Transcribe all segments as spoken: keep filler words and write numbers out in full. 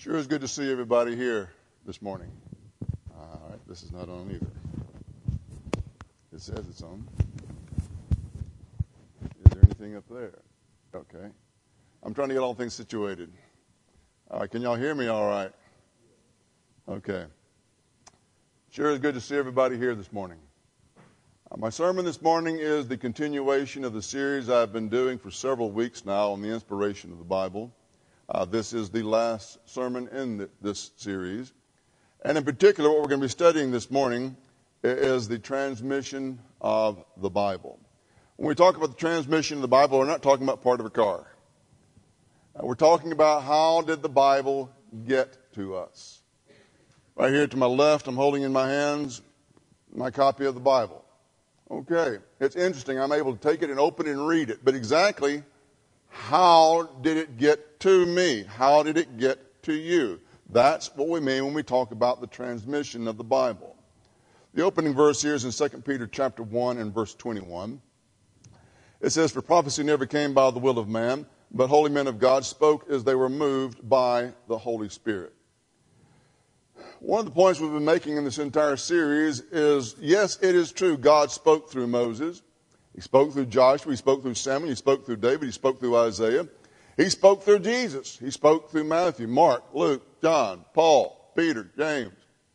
Sure is good to see everybody here this morning. All right, this is not on either. It says it's on. Is there anything up there? Okay. I'm trying to get all things situated. All right, can y'all hear me all right? Okay. Sure is good to see everybody here this morning. Uh, my sermon this morning is the continuation of the series I've been doing for several weeks now on the inspiration of the Bible. Uh, this is the last sermon in the, this series. And in particular, what we're going to be studying this morning is the transmission of the Bible. When we talk about the transmission of the Bible, we're not talking about part of a car. Uh, we're talking about how did the Bible get to us. Right here to my left, I'm holding in my hands my copy of the Bible. Okay, it's interesting. I'm able to take it and open it and read it. But exactly how did it get to me? How did it get to you? That's what we mean when we talk about the transmission of the Bible. The opening verse here is in Second Peter chapter one and verse twenty-one. It says, "For prophecy never came by the will of man, but holy men of God spoke as they were moved by the Holy Spirit." One of the points we've been making in this entire series is, yes, it is true, God spoke through Moses. He spoke through Joshua, he spoke through Samuel, he spoke through David, he spoke through Isaiah. He spoke through Jesus. He spoke through Matthew, Mark, Luke, John, Paul, Peter, James.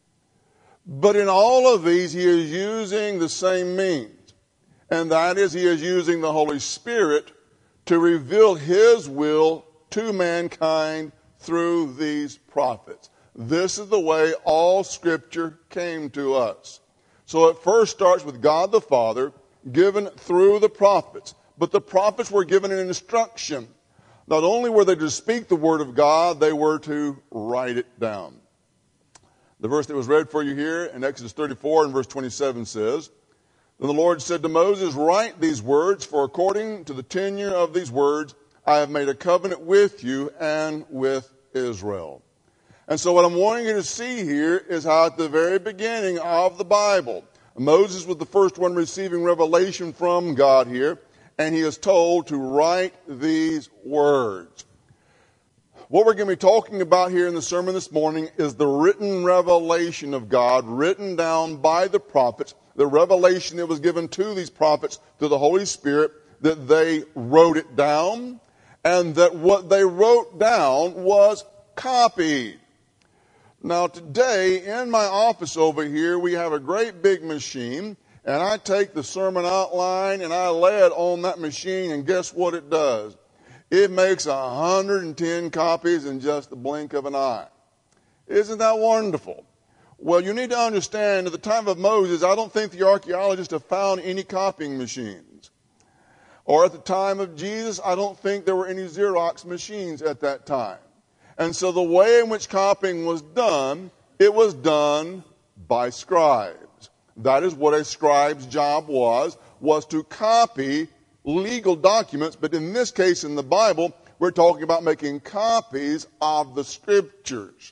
But in all of these, he is using the same means. And that is, he is using the Holy Spirit to reveal his will to mankind through these prophets. This is the way all Scripture came to us. So it first starts with God the Father, given through the prophets. But the prophets were given an instruction. Not only were they to speak the word of God, they were to write it down. The verse that was read for you here in Exodus thirty-four and verse twenty-seven says, "Then the Lord said to Moses, write these words, for according to the tenure of these words, I have made a covenant with you and with Israel." And so what I'm wanting you to see here is how at the very beginning of the Bible, Moses was the first one receiving revelation from God here, and he is told to write these words. What we're going to be talking about here in the sermon this morning is the written revelation of God, written down by the prophets, the revelation that was given to these prophets through the Holy Spirit, that they wrote it down, and that what they wrote down was copied. Now today, in my office over here, we have a great big machine, and I take the sermon outline and I lay it on that machine, and guess what it does? It makes one hundred ten copies in just the blink of an eye. Isn't that wonderful? Well, you need to understand, at the time of Moses, I don't think the archaeologists have found any copying machines. Or at the time of Jesus, I don't think there were any Xerox machines at that time. And so the way in which copying was done, it was done by scribes. That is what a scribe's job was, was to copy legal documents. But in this case, in the Bible, we're talking about making copies of the Scriptures.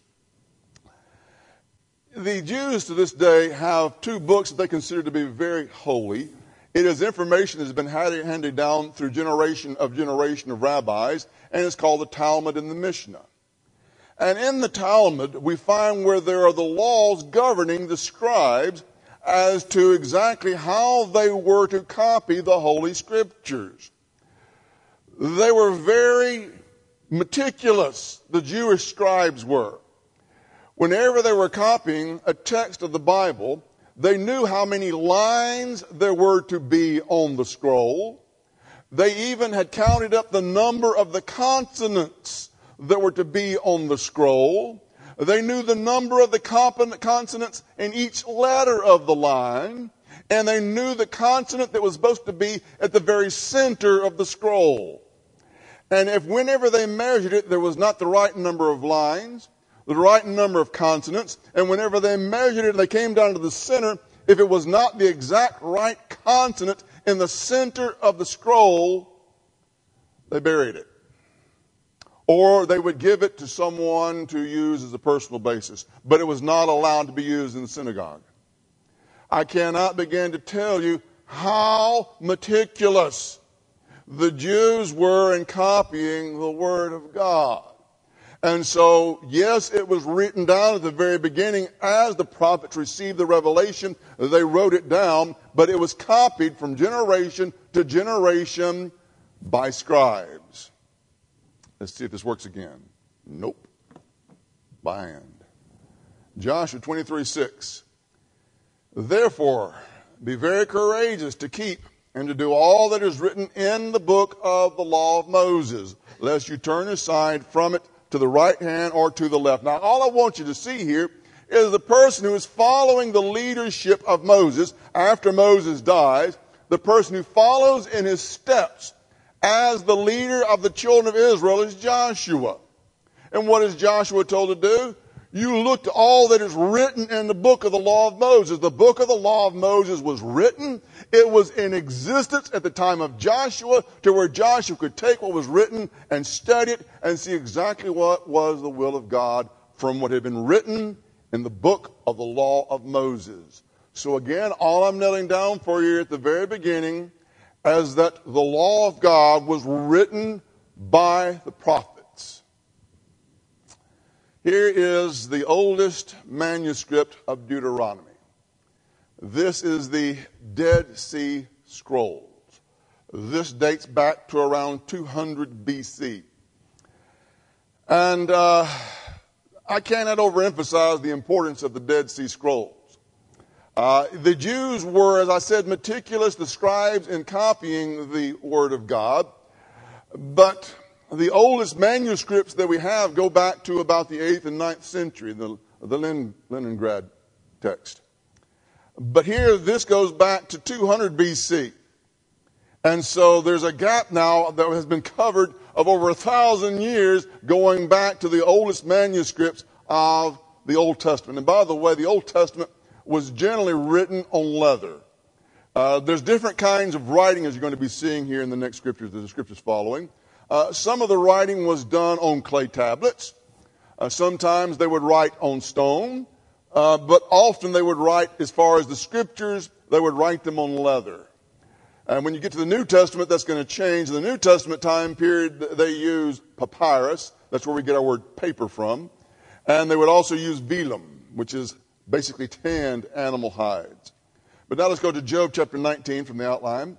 The Jews to this day have two books that they consider to be very holy. It is information that has been handed down through generation of generation of rabbis, and it's called the Talmud and the Mishnah. And in the Talmud, we find where there are the laws governing the scribes as to exactly how they were to copy the Holy Scriptures. They were very meticulous, the Jewish scribes were. Whenever they were copying a text of the Bible, they knew how many lines there were to be on the scroll. They even had counted up the number of the consonants that were to be on the scroll. They knew the number of the consonants in each letter of the line, and they knew the consonant that was supposed to be at the very center of the scroll. And if whenever they measured it, there was not the right number of lines, the right number of consonants, and whenever they measured it and they came down to the center, if it was not the exact right consonant in the center of the scroll, they buried it. Or they would give it to someone to use as a personal basis. But it was not allowed to be used in the synagogue. I cannot begin to tell you how meticulous the Jews were in copying the Word of God. And so, yes, it was written down at the very beginning as the prophets received the revelation. They wrote it down, but it was copied from generation to generation by scribes. Let's see if this works again. Nope. By hand. Joshua twenty-three six. Therefore, be very courageous to keep and to do all that is written in the book of the law of Moses, lest you turn aside from it to the right hand or to the left. Now, all I want you to see here is the person who is following the leadership of Moses after Moses dies, the person who follows in his steps as the leader of the children of Israel is Joshua. And what is Joshua told to do? You look to all that is written in the book of the law of Moses. The book of the law of Moses was written. It was in existence at the time of Joshua, to where Joshua could take what was written and study it and see exactly what was the will of God from what had been written in the book of the law of Moses. So again, all I'm nailing down for you at the very beginning is that the law of God was written by the prophets. Here is the oldest manuscript of Deuteronomy. This is the Dead Sea Scrolls. This dates back to around two hundred B C. And uh, I cannot overemphasize the importance of the Dead Sea Scrolls. Uh, the Jews were, as I said, meticulous, the scribes, in copying the Word of God. But the oldest manuscripts that we have go back to about the eighth and ninth century, the, the Len, Leningrad text. But here, this goes back to two hundred B C. And so there's a gap now that has been covered of over a thousand years going back to the oldest manuscripts of the Old Testament. And by the way, the Old Testament was generally written on leather. Uh, there's different kinds of writing, as you're going to be seeing here in the next scriptures, the scriptures following. Uh, some of the writing was done on clay tablets. Uh, sometimes they would write on stone. Uh, but often they would write, as far as the scriptures, they would write them on leather. And when you get to the New Testament, that's going to change. In the New Testament time period, they use papyrus. That's where we get our word paper from. And they would also use velum, which is basically tanned animal hides. But now let's go to Job chapter nineteen from the outline.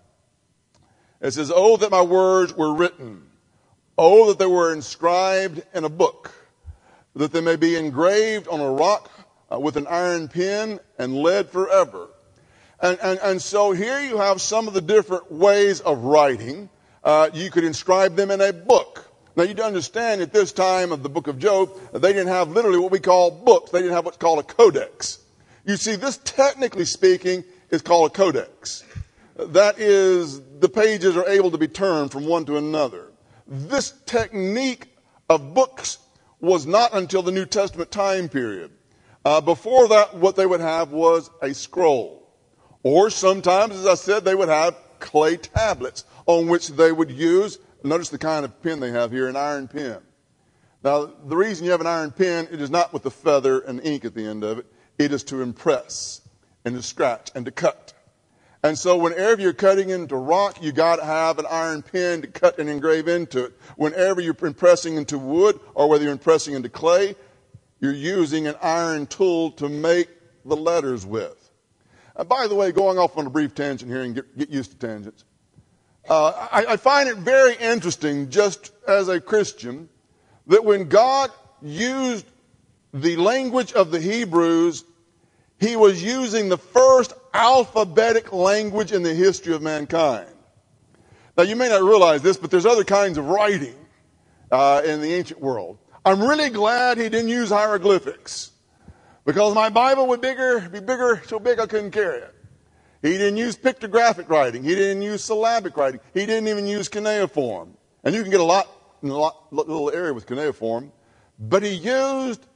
It says, "Oh, that my words were written. Oh, that they were inscribed in a book, that they may be engraved on a rock uh, with an iron pen and lead forever." And, and, and so here you have some of the different ways of writing. Uh, you could inscribe them in a book. Now, you understand at this time of the book of Job, they didn't have literally what we call books. They didn't have what's called a codex. You see, this, technically speaking, is called a codex. That is, the pages are able to be turned from one to another. This technique of books was not until the New Testament time period. Uh, before that, what they would have was a scroll. Or sometimes, as I said, they would have clay tablets on which they would use, notice the kind of pen they have here, an iron pen. Now, the reason you have an iron pen, it is not with the feather and ink at the end of it. It is to impress and to scratch and to cut. And so whenever you're cutting into rock, you got to have an iron pen to cut and engrave into it. Whenever you're impressing into wood, or whether you're impressing into clay, you're using an iron tool to make the letters with. And by the way, going off on a brief tangent here, and get, get used to tangents, uh, I, I find it very interesting, just as a Christian, that when God used the language of the Hebrews, he was using the first alphabetic language in the history of mankind. Now, you may not realize this, but there's other kinds of writing uh, in the ancient world. I'm really glad he didn't use hieroglyphics, because my Bible would bigger, be bigger, so big I couldn't carry it. He didn't use pictographic writing. He didn't use syllabic writing. He didn't even use cuneiform. And you can get a lot in a lot, little area with cuneiform. But he used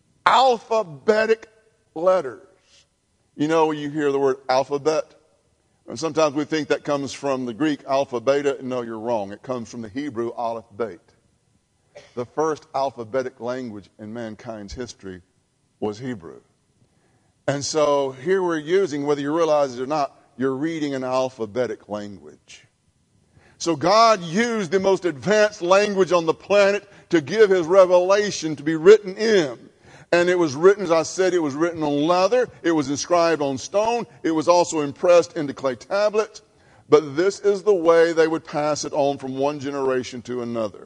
alphabetic letters. You know, you hear the word alphabet, and sometimes we think that comes from the Greek alpha, beta. No, you're wrong. It comes from the Hebrew aleph, bet. The first alphabetic language in mankind's history was Hebrew. And so here we're using, whether you realize it or not, you're reading an alphabetic language. So God used the most advanced language on the planet to give his revelation to be written in. And it was written, as I said, it was written on leather. It was inscribed on stone. It was also impressed into clay tablets. But this is the way they would pass it on from one generation to another.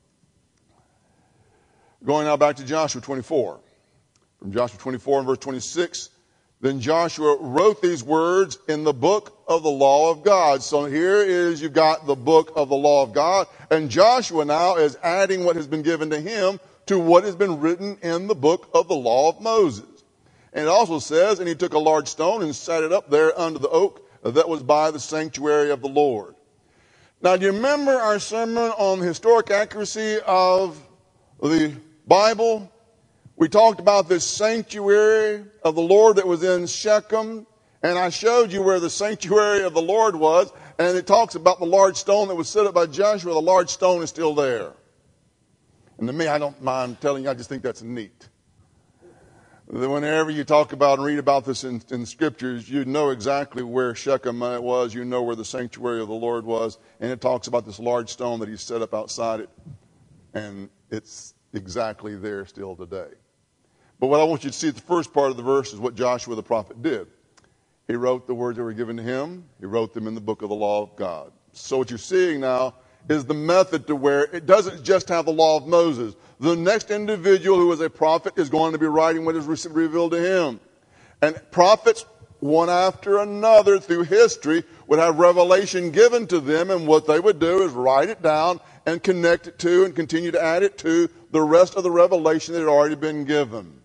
Going now back to Joshua twenty-four. From Joshua twenty-four and verse twenty-six. Then Joshua wrote these words in the book of the law of God. So here is, you've got the book of the law of God. And Joshua now is adding what has been given to him to what has been written in the book of the law of Moses. And it also says, and he took a large stone and set it up there under the oak that was by the sanctuary of the Lord. Now, do you remember our sermon on the historic accuracy of the Bible? We talked about this sanctuary of the Lord that was in Shechem, and I showed you where the sanctuary of the Lord was, and it talks about the large stone that was set up by Joshua. The large stone is still there. And to me, I don't mind telling you, I just think that's neat. Whenever you talk about and read about this in, in the scriptures, you know exactly where Shechem was. You know where the sanctuary of the Lord was. And it talks about this large stone that he set up outside it. And it's exactly there still today. But what I want you to see at the first part of the verse is what Joshua the prophet did. He wrote the words that were given to him. He wrote them in the book of the law of God. So what you're seeing now is the method to where it doesn't just have the law of Moses. The next individual who is a prophet is going to be writing what is revealed to him. And prophets, one after another through history, would have revelation given to them, and what they would do is write it down and connect it to and continue to add it to the rest of the revelation that had already been given.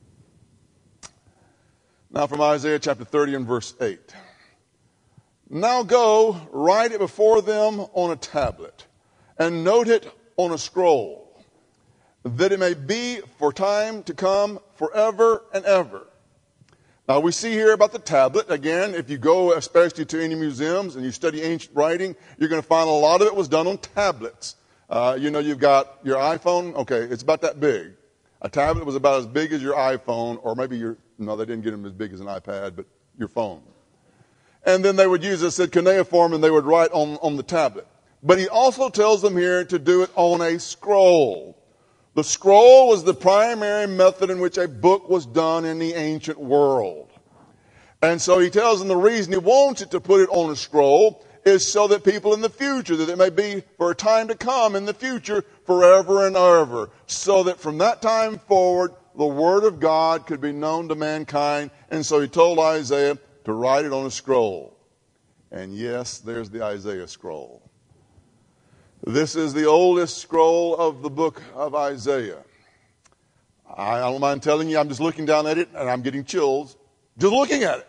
Now from Isaiah chapter thirty and verse eight. Now go, write it before them on a tablet, and note it on a scroll, that it may be for time to come forever and ever. Now we see here about the tablet. Again, if you go especially to any museums and you study ancient writing, you're going to find a lot of it was done on tablets. Uh, you know, you've got your iPhone. Okay, it's about that big. A tablet was about as big as your iPhone, or maybe your, no, they didn't get them as big as an iPad, but your phone. And then they would use this at cuneiform, and they would write on, on the tablet. But he also tells them here to do it on a scroll. The scroll was the primary method in which a book was done in the ancient world. And so he tells them the reason he wants it to put it on a scroll is so that people in the future, that it may be for a time to come in the future, forever and ever. So that from that time forward, the word of God could be known to mankind. And so he told Isaiah to write it on a scroll. And yes, there's the Isaiah scroll. This is the oldest scroll of the book of Isaiah. I don't mind telling you, I'm just looking down at it and I'm getting chills just looking at it.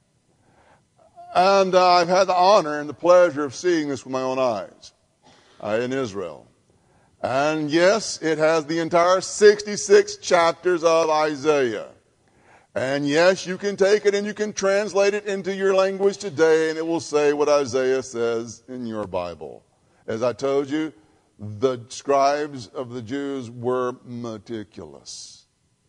And uh, I've had the honor and the pleasure of seeing this with my own eyes uh, in Israel. And yes, it has the entire sixty-six chapters of Isaiah. And yes, you can take it and you can translate it into your language today, and it will say what Isaiah says in your Bible. As I told you, the scribes of the Jews were meticulous.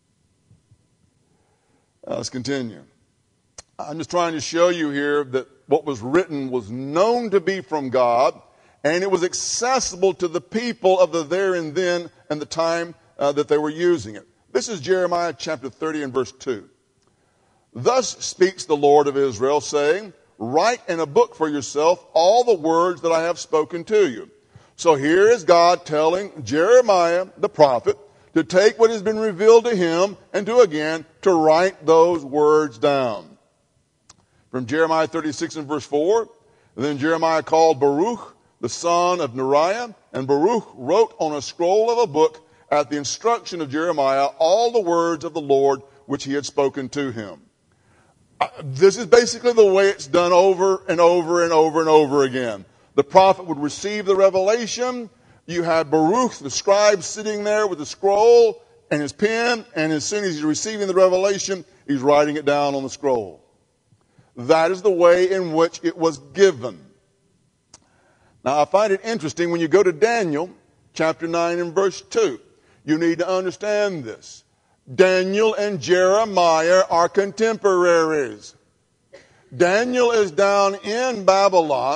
Now, let's continue. I'm just trying to show you here that what was written was known to be from God, and it was accessible to the people of the there and then and the time uh, that they were using it. This is Jeremiah chapter thirty and verse two. Thus speaks the Lord of Israel, saying, write in a book for yourself all the words that I have spoken to you. So here is God telling Jeremiah, the prophet, to take what has been revealed to him and to again to write those words down. From Jeremiah thirty-six and verse four, then Jeremiah called Baruch, the son of Neriah, and Baruch wrote on a scroll of a book at the instruction of Jeremiah all the words of the Lord which he had spoken to him. This is basically the way it's done over and over and over and over again. The prophet would receive the revelation. You had Baruch, the scribe, sitting there with the scroll and his pen, and as soon as he's receiving the revelation, he's writing it down on the scroll. That is the way in which it was given. Now, I find it interesting when you go to Daniel chapter nine and verse two. You need to understand this. Daniel and Jeremiah are contemporaries. Daniel is down in Babylon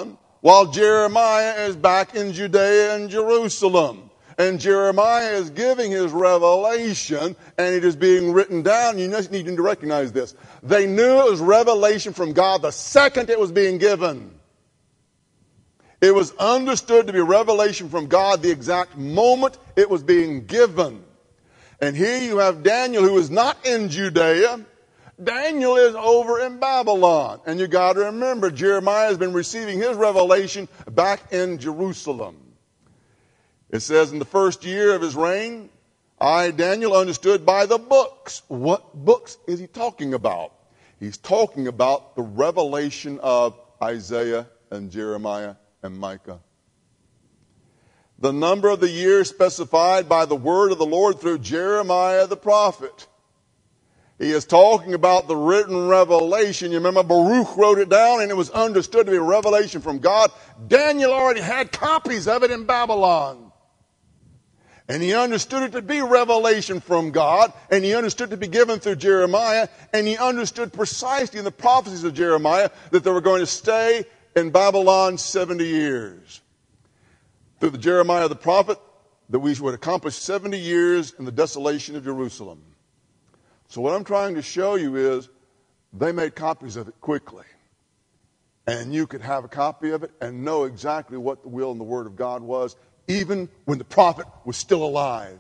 while Jeremiah is back in Judea and Jerusalem. And Jeremiah is giving his revelation, and it is being written down. You just need to recognize this. They knew it was revelation from God the second it was being given. It was understood to be revelation from God the exact moment it was being given. And here you have Daniel, who is not in Judea. Daniel is over in Babylon. And you got to remember, Jeremiah has been receiving his revelation back in Jerusalem. It says, in the first year of his reign, I, Daniel, understood by the books. What books is he talking about? He's talking about the revelation of Isaiah and Jeremiah and Micah. The number of the years specified by the word of the Lord through Jeremiah the prophet. He is talking about the written revelation. You remember Baruch wrote it down and it was understood to be a revelation from God. Daniel already had copies of it in Babylon. And he understood it to be revelation from God, and he understood it to be given through Jeremiah, and he understood precisely in the prophecies of Jeremiah that they were going to stay in Babylon seventy years. Through the Jeremiah the prophet, that we would accomplish seventy years in the desolation of Jerusalem. So what I'm trying to show you is they made copies of it quickly. And you could have a copy of it and know exactly what the will and the word of God was, even when the prophet was still alive.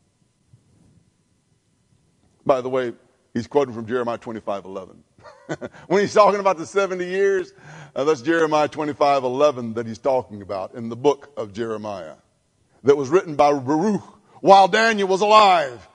By the way, he's quoting from Jeremiah twenty-five eleven. When he's talking about the seventy years, uh, that's Jeremiah twenty-five eleven that he's talking about in the book of Jeremiah that was written by Baruch while Daniel was alive.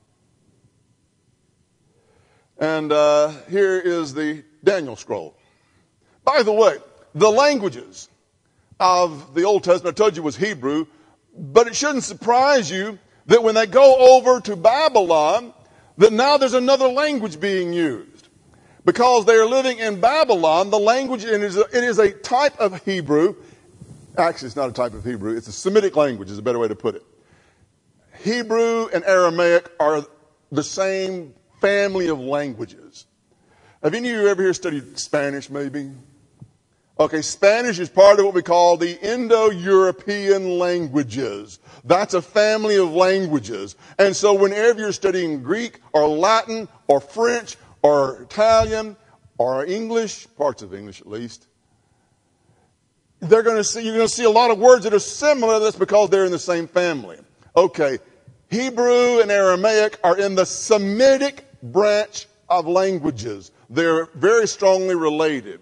And uh, here is the Daniel scroll. By the way, the languages of the Old Testament, I told you, was Hebrew, but it shouldn't surprise you that when they go over to Babylon, that now there's another language being used. Because they are living in Babylon, the language, it is, a, it is a type of Hebrew. Actually, it's not a type of Hebrew. It's a Semitic language is a better way to put it. Hebrew and Aramaic are the same family of languages. Have any of you ever here studied Spanish, maybe? Okay, Spanish is part of what we call the Indo-European languages. That's a family of languages. And so whenever you're studying Greek or Latin or French or Italian or English, parts of English at least, they're going to see, you're going to see a lot of words that are similar. That's because they're in the same family. Okay, Hebrew and Aramaic are in the Semitic branch of languages. They're very strongly related.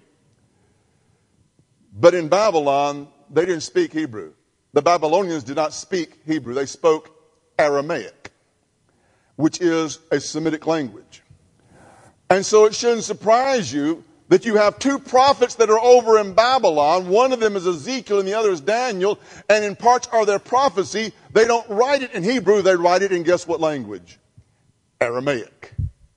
But in Babylon, they didn't speak Hebrew. The Babylonians did not speak Hebrew. They spoke Aramaic, which is a Semitic language. And so it shouldn't surprise you that you have two prophets that are over in Babylon. One of them is Ezekiel and the other is Daniel. And in parts of their prophecy, they don't write it in Hebrew. They write it in guess what language? Aramaic.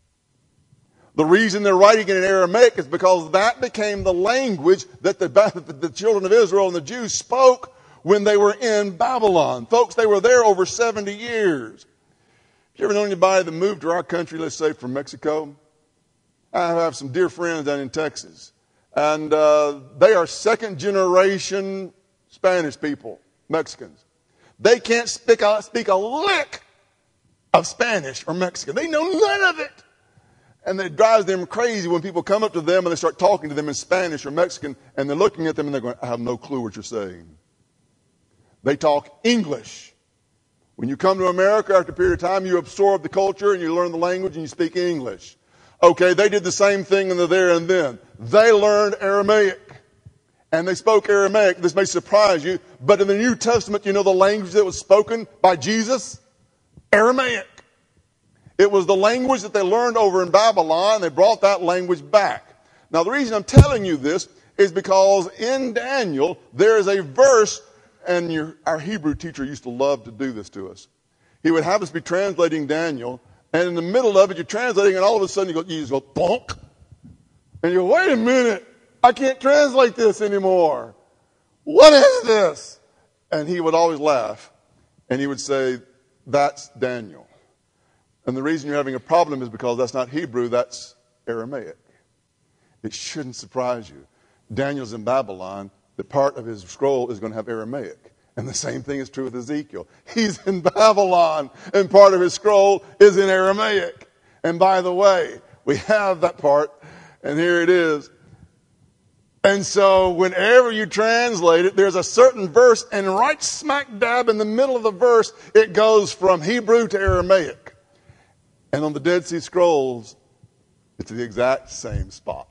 The reason they're writing it in Aramaic is because that became the language that the, the children of Israel and the Jews spoke when they were in Babylon. Folks, they were there over seventy years. You ever know anybody that moved to our country, let's say from Mexico? I have some dear friends down in Texas. And uh, they are second generation Spanish people, Mexicans. They can't speak a, speak a lick of Spanish or Mexican. They know none of it. And it drives them crazy when people come up to them and they start talking to them in Spanish or Mexican, and they're looking at them and they're going, I have no clue what you're saying. They talk English. When you come to America, after a period of time, you absorb the culture and you learn the language and you speak English. Okay, they did the same thing in the there and then. They learned Aramaic. And they spoke Aramaic. This may surprise you, but in the New Testament, you know the language that was spoken by Jesus? Aramaic. It was the language that they learned over in Babylon. They brought that language back. Now, the reason I'm telling you this is because in Daniel, there is a verse, and your, our Hebrew teacher used to love to do this to us. He would have us be translating Daniel, and in the middle of it, you're translating, and all of a sudden you, go, you just go, bonk. And you go, wait a minute, I can't translate this anymore. What is this? And he would always laugh, and he would say, that's Daniel. And the reason you're having a problem is because that's not Hebrew, that's Aramaic. It shouldn't surprise you. Daniel's in Babylon, that part of his scroll is going to have Aramaic. And the same thing is true with Ezekiel. He's in Babylon, and part of his scroll is in Aramaic. And by the way, we have that part, and here it is. And so whenever you translate it, there's a certain verse, and right smack dab in the middle of the verse, it goes from Hebrew to Aramaic. And on the Dead Sea Scrolls, it's the exact same spot.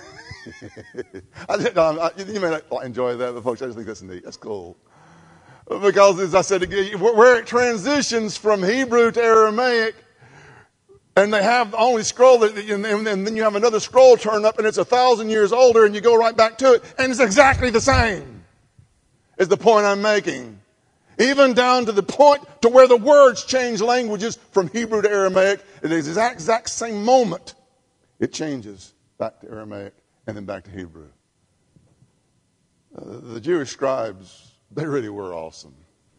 I, I, you may not enjoy that, but folks, I just think that's neat. That's cool. Because, as I said, where it transitions from Hebrew to Aramaic, and they have the only scroll, that, and then you have another scroll turn up, and it's a thousand years older, and you go right back to it, and it's exactly the same, is the point I'm making. Even down to the point to where the words change languages from Hebrew to Aramaic, at the exact, exact same moment, it changes back to Aramaic and then back to Hebrew. Uh, the Jewish scribes, they really were awesome.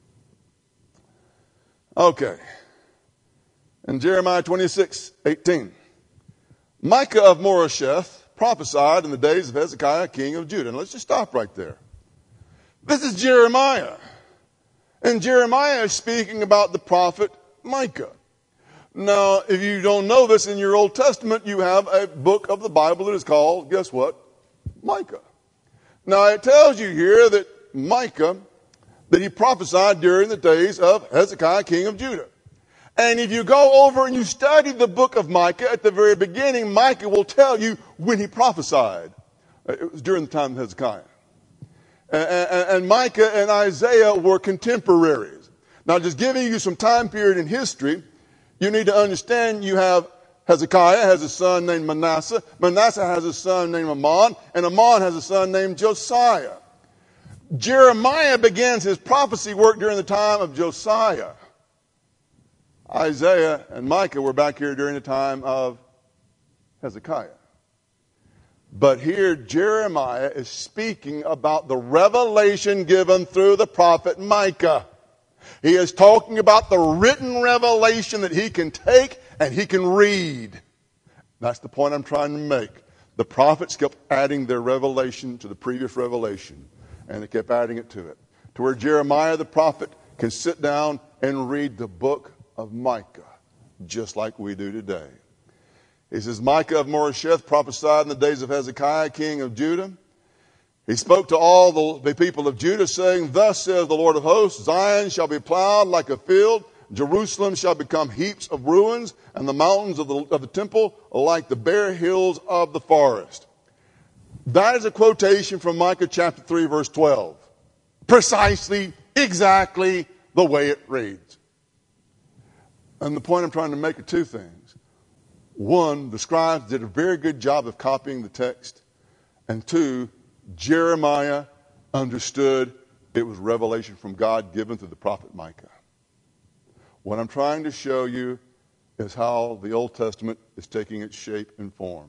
Okay. In Jeremiah twenty-six eighteen, Micah of Moresheth prophesied in the days of Hezekiah, king of Judah. And let's just stop right there. This is Jeremiah. And Jeremiah is speaking about the prophet Micah. Now, if you don't know this, in your Old Testament, you have a book of the Bible that is called, guess what? Micah. Now, it tells you here that Micah, that he prophesied during the days of Hezekiah, king of Judah. And if you go over and you study the book of Micah, at the very beginning, Micah will tell you when he prophesied. It was during the time of Hezekiah. And, and, and Micah and Isaiah were contemporaries. Now, just giving you some time period in history, you need to understand you have Hezekiah has a son named Manasseh. Manasseh has a son named Amon. And Amon has a son named Josiah. Jeremiah begins his prophecy work during the time of Josiah. Isaiah and Micah were back here during the time of Hezekiah. But here Jeremiah is speaking about the revelation given through the prophet Micah. He is talking about the written revelation that he can take and he can read. That's the point I'm trying to make. The prophets kept adding their revelation to the previous revelation, and they kept adding it to it, to where Jeremiah the prophet can sit down and read the book of Micah, just like we do today. He says, Micah of Moresheth prophesied in the days of Hezekiah, king of Judah. He spoke to all the, the people of Judah, saying, Thus says the Lord of hosts, Zion shall be plowed like a field, Jerusalem shall become heaps of ruins, and the mountains of the, of the temple like the bare hills of the forest. That is a quotation from Micah chapter three, verse twelve. Precisely, exactly the way it reads. And the point I'm trying to make are two things. One, the scribes did a very good job of copying the text. And two, Jeremiah understood it was revelation from God given through the prophet Micah. What I'm trying to show you is how the Old Testament is taking its shape and form.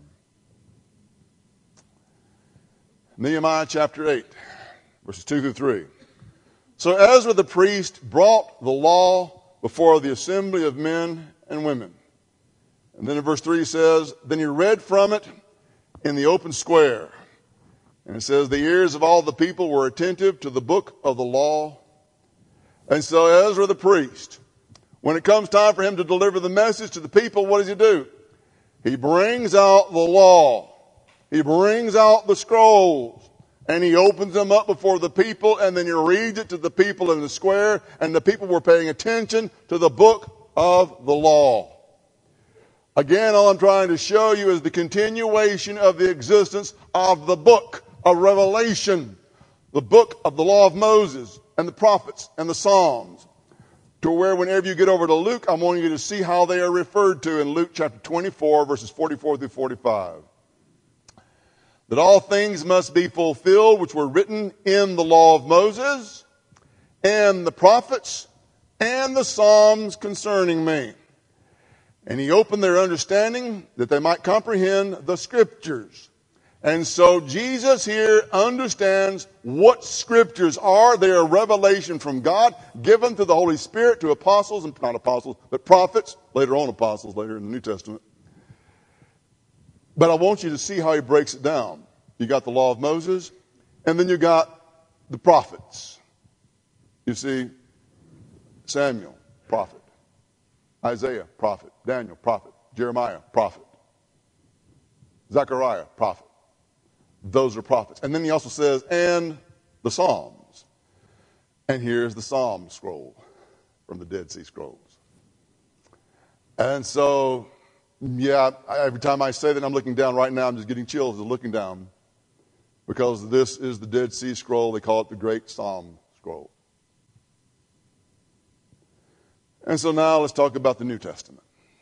Nehemiah chapter eight, verses two through three. So Ezra the priest brought the law before the assembly of men and women. And then in verse three says, Then he read from it in the open square. And it says, The ears of all the people were attentive to the book of the law. And so Ezra the priest, when it comes time for him to deliver the message to the people, what does he do? He brings out the law. He brings out the scrolls. And he opens them up before the people, and then he reads it to the people in the square, and the people were paying attention to the book of the law. Again, all I'm trying to show you is the continuation of the existence of the book of Revelation, the book of the law of Moses and the prophets and the Psalms, to where whenever you get over to Luke, I'm wanting you to see how they are referred to in Luke chapter twenty-four, verses forty-four through forty-five. That all things must be fulfilled which were written in the law of Moses and the prophets and the Psalms concerning me. And he opened their understanding that they might comprehend the scriptures. And so Jesus here understands what scriptures are. They are revelation from God, given through the Holy Spirit to apostles, and not apostles, but prophets, later on apostles, later in the New Testament. But I want you to see how he breaks it down. You got the law of Moses, and then you got the prophets. You see, Samuel, prophet. Isaiah, prophet. Daniel, prophet. Jeremiah, prophet. Zechariah, prophet. Those are prophets. And then he also says, and the Psalms. And here's the Psalm scroll from the Dead Sea Scrolls. And so, yeah, every time I say that, I'm looking down right now. I'm just getting chills looking down. Because this is the Dead Sea Scroll. They call it the Great Psalm Scroll. And so now let's talk about the New Testament.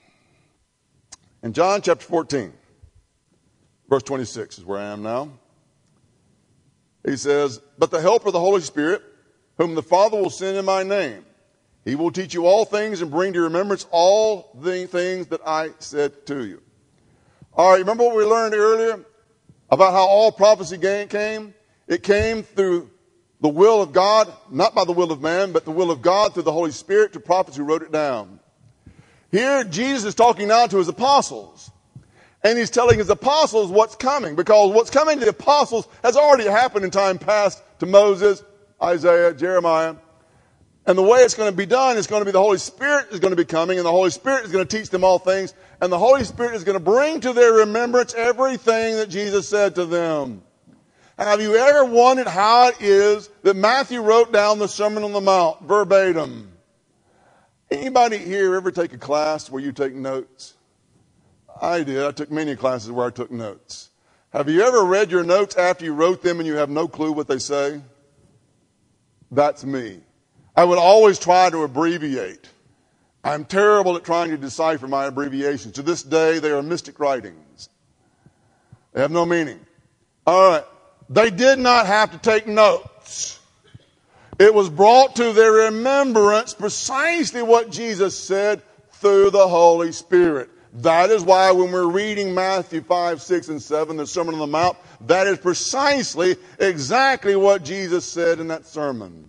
In John chapter fourteen, verse twenty-six is where I am now. He says, but the Helper, the Holy Spirit, whom the Father will send in my name, he will teach you all things and bring to remembrance all the things that I said to you. All right, remember what we learned earlier about how all prophecy came? It came through the will of God, not by the will of man, but the will of God through the Holy Spirit to prophets who wrote it down. Here, Jesus is talking now to his apostles. And he's telling his apostles what's coming. Because what's coming to the apostles has already happened in time past to Moses, Isaiah, Jeremiah. And the way it's going to be done is going to be the Holy Spirit is going to be coming. And the Holy Spirit is going to teach them all things. And the Holy Spirit is going to bring to their remembrance everything that Jesus said to them. Have you ever wondered how it is that Matthew wrote down the Sermon on the Mount verbatim? Anybody here ever take a class where you take notes? I did. I took many classes where I took notes. Have you ever read your notes after you wrote them and you have no clue what they say? That's me. I would always try to abbreviate. I'm terrible at trying to decipher my abbreviations. To this day, they are mystic writings. They have no meaning. All right. They did not have to take notes. It was brought to their remembrance precisely what Jesus said through the Holy Spirit. That is why when we're reading Matthew five, six, and seven, the Sermon on the Mount, that is precisely exactly what Jesus said in that sermon.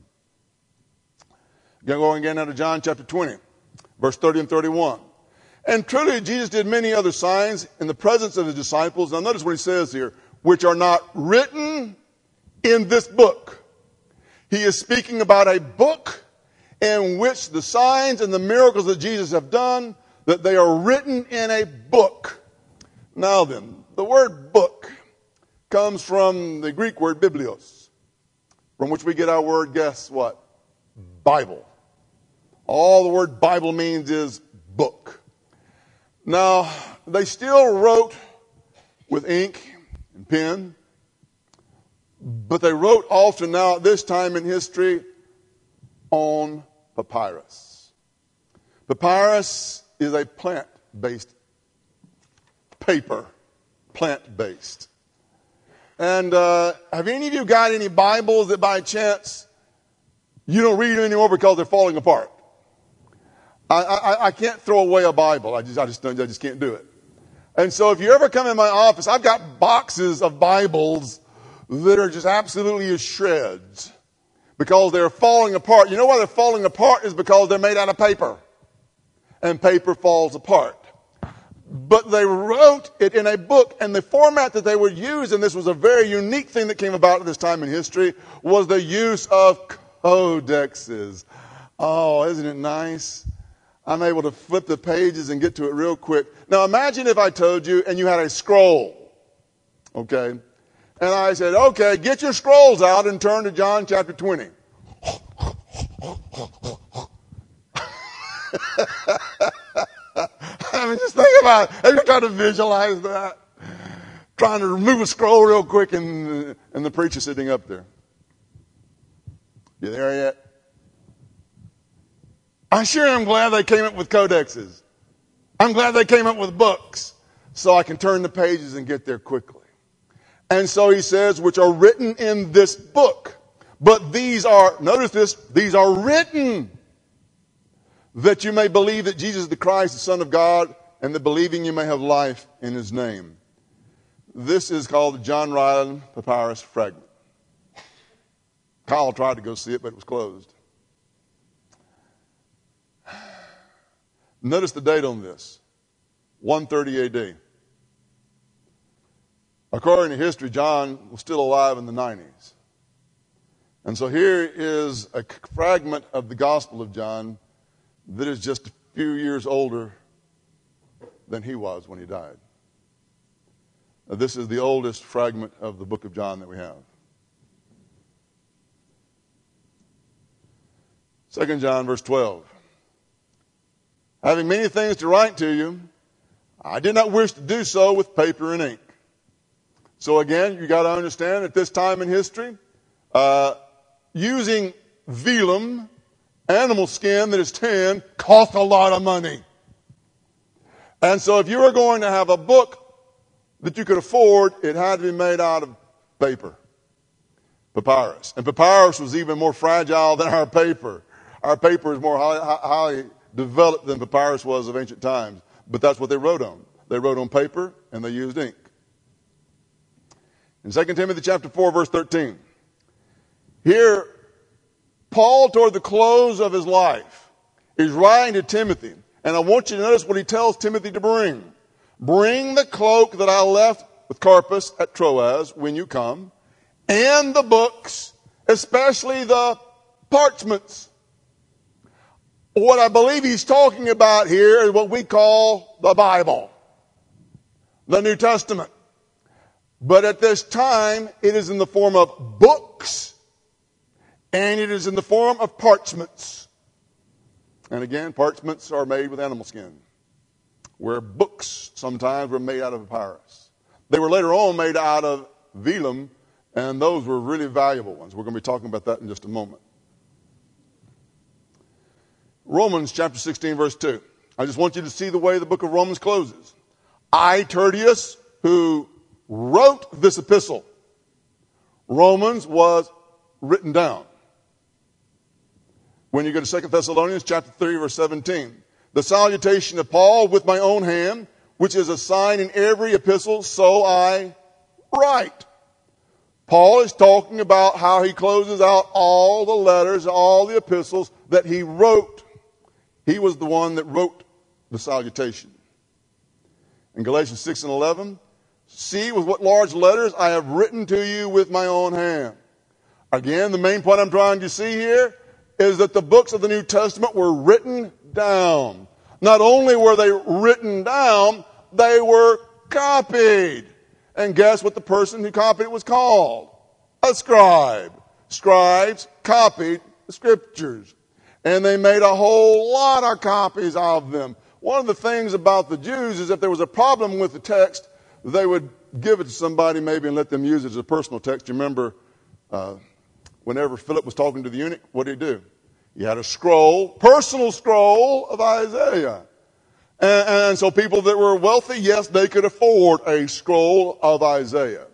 Going again now to John chapter twenty, verse thirty and thirty-one. And truly Jesus did many other signs in the presence of his disciples. Now notice what he says here, which are not written in this book. He is speaking about a book in which the signs and the miracles that Jesus have done, that they are written in a book. Now then, the word book comes from the Greek word biblios, from which we get our word, guess what? Bible. All the word Bible means is book. Now, they still wrote with ink and pen, but they wrote also now at this time in history on papyrus. Papyrus is a plant-based paper, plant-based. And uh, have any of you got any Bibles that by chance you don't read them anymore because they're falling apart? I, I, I can't throw away a Bible. I just, I just, I just can't do it. And so if you ever come in my office, I've got boxes of Bibles that are just absolutely as shreds because they're falling apart. You know why they're falling apart is because they're made out of paper. And paper falls apart. But they wrote it in a book, and the format that they would use, and this was a very unique thing that came about at this time in history, was the use of codexes. Oh, isn't it nice? I'm able to flip the pages and get to it real quick. Now imagine if I told you and you had a scroll, okay? And I said, okay, get your scrolls out and turn to John chapter twenty. I mean, just think about it. Have you tried to visualize that? Trying to remove a scroll real quick and, and the preacher sitting up there. You there yet? I sure am glad they came up with codexes. I'm glad they came up with books so I can turn the pages and get there quickly. And so he says, which are written in this book. But these are, notice this, these are written that you may believe that Jesus is the Christ, the Son of God, and that believing you may have life in his name. This is called the John Ryland Papyrus Fragment. Kyle tried to go see it, but it was closed. Notice the date on this, one thirty A D. According to history, John was still alive in the nineties. And so here is a fragment of the Gospel of John that is just a few years older than he was when he died. Now, this is the oldest fragment of the book of John that we have. Second John verse twelve. Having many things to write to you, I did not wish to do so with paper and ink. So again, you got to understand at this time in history, uh, using velum, animal skin that is tanned, cost a lot of money. And so if you were going to have a book that you could afford, it had to be made out of paper, papyrus. And papyrus was even more fragile than our paper. Our paper is more highly, highly developed than papyrus was of ancient times. But that's what they wrote on. They wrote on paper and they used ink. In Second Timothy chapter four, verse thirteen, here, Paul, toward the close of his life, is writing to Timothy. And I want you to notice what he tells Timothy to bring. Bring the cloak that I left with Carpus at Troas when you come, and the books, especially the parchments. What I believe he's talking about here is what we call the Bible, the New Testament. But at this time, it is in the form of books, and it is in the form of parchments. And again, parchments are made with animal skin, where books sometimes were made out of papyrus. They were later on made out of velum, and those were really valuable ones. We're going to be talking about that in just a moment. Romans chapter sixteen, verse two. I just want you to see the way the book of Romans closes. I, Tertius, who wrote this epistle. Romans was written down. When you go to Second Thessalonians chapter three, verse seventeen, the salutation of Paul with my own hand, which is a sign in every epistle, so I write. Paul is talking about how he closes out all the letters, all the epistles that he wrote. He was the one that wrote the salutation. In Galatians six and eleven, see with what large letters I have written to you with my own hand. Again, the main point I'm trying to see here is that the books of the New Testament were written down. Not only were they written down, they were copied. And guess what the person who copied it was called? A scribe. Scribes copied the scriptures. And they made a whole lot of copies of them. One of the things about the Jews is if there was a problem with the text, they would give it to somebody maybe and let them use it as a personal text. You remember uh, whenever Philip was talking to the eunuch, what did he do? He had a scroll, personal scroll of Isaiah. And, and so people that were wealthy, yes, they could afford a scroll of Isaiah.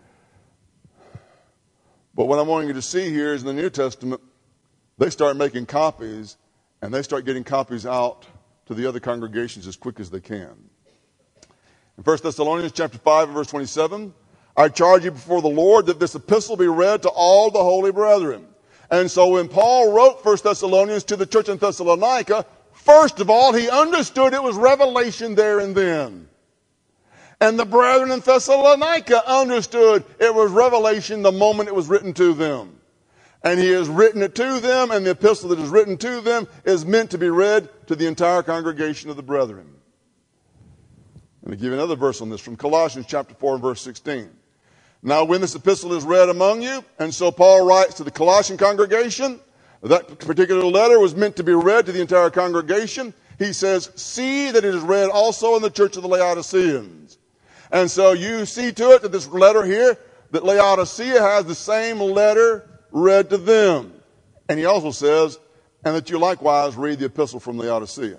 But what I'm wanting you to see here is in the New Testament, they start making copies, and they start getting copies out to the other congregations as quick as they can. In First Thessalonians chapter five, verse twenty-seven, I charge you before the Lord that this epistle be read to all the holy brethren. And so when Paul wrote First Thessalonians to the church in Thessalonica, first of all, he understood it was revelation there and then. And the brethren in Thessalonica understood it was revelation the moment it was written to them. And he has written it to them, and the epistle that is written to them is meant to be read to the entire congregation of the brethren. Let me give you another verse on this from Colossians chapter four and verse sixteen. Now when this epistle is read among you, and so Paul writes to the Colossian congregation, that particular letter was meant to be read to the entire congregation. He says, see that it is read also in the church of the Laodiceans. And so you see to it that this letter here, that Laodicea has the same letter read to them. And he also says, and that you likewise read the epistle from Laodicea.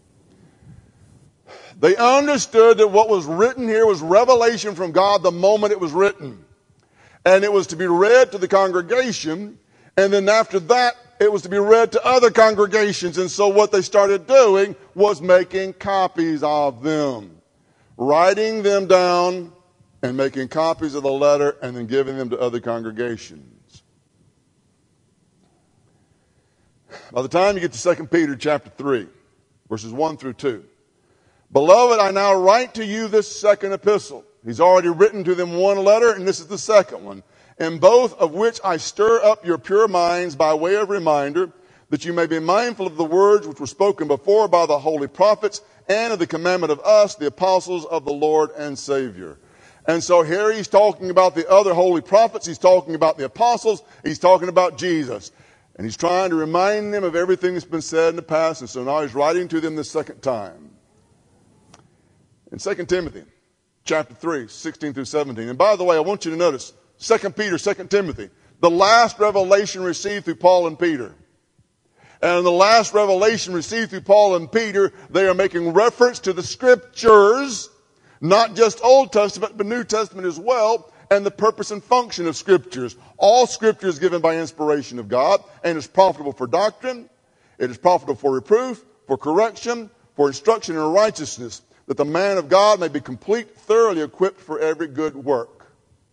They understood that what was written here was revelation from God the moment it was written. And it was to be read to the congregation. And then after that, it was to be read to other congregations. And so what they started doing was making copies of them. Writing them down and making copies of the letter and then giving them to other congregations. By the time you get to Second Peter chapter three, verses one through two. Beloved, I now write to you this second epistle. He's already written to them one letter, and this is the second one. in both of which I stir up your pure minds by way of reminder, that you may be mindful of the words which were spoken before by the holy prophets, and of the commandment of us, the apostles of the Lord and Savior. And so here he's talking about the other holy prophets, he's talking about the apostles, he's talking about Jesus. And he's trying to remind them of everything that's been said in the past, and so now he's writing to them the second time. In Second Timothy, chapter three, sixteen through seventeen. And by the way, I want you to notice, Second Peter, Second Timothy, the last revelation received through Paul and Peter. And in the last revelation received through Paul and Peter, they are making reference to the Scriptures, not just Old Testament, but New Testament as well, and the purpose and function of Scriptures. All Scripture is given by inspiration of God, and is profitable for doctrine, it is profitable for reproof, for correction, for instruction in righteousness, that the man of God may be complete, thoroughly equipped for every good work.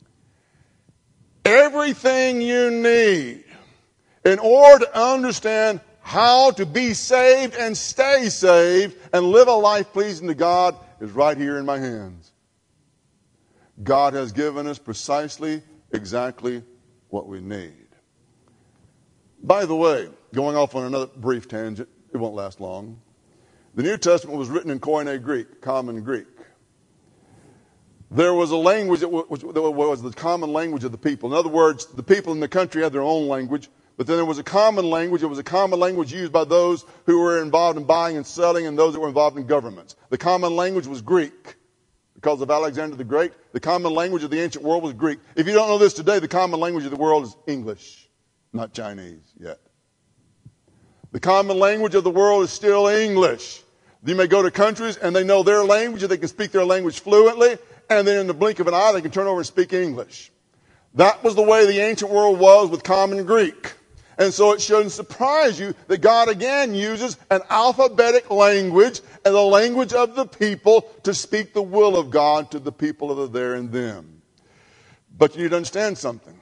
Everything you need in order to understand how to be saved and stay saved and live a life pleasing to God is right here in my hands. God has given us precisely, exactly what we need. By the way, going off on another brief tangent, it won't last long. The New Testament was written in Koine Greek, common Greek. There was a language that was the common language of the people. In other words, the people in the country had their own language, but then there was a common language. It was a common language used by those who were involved in buying and selling and those that were involved in governments. The common language was Greek. Because of Alexander the Great, the common language of the ancient world was Greek. If you don't know this today, the common language of the world is English, not Chinese yet. The common language of the world is still English. You may go to countries and they know their language and they can speak their language fluently, and then in the blink of an eye they can turn over and speak English. That was the way the ancient world was with common Greek. And so it shouldn't surprise you that God again uses an alphabetic language and the language of the people to speak the will of God to the people that are there and them. But you need to understand something.